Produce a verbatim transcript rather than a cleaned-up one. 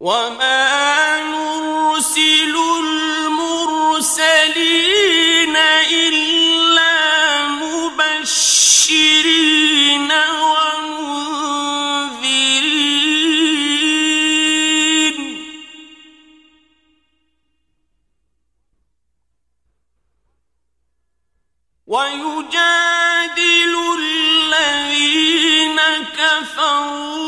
وما نرسل المرسلين إلا مبشرين ومنذرين ويجادل الذين كفروا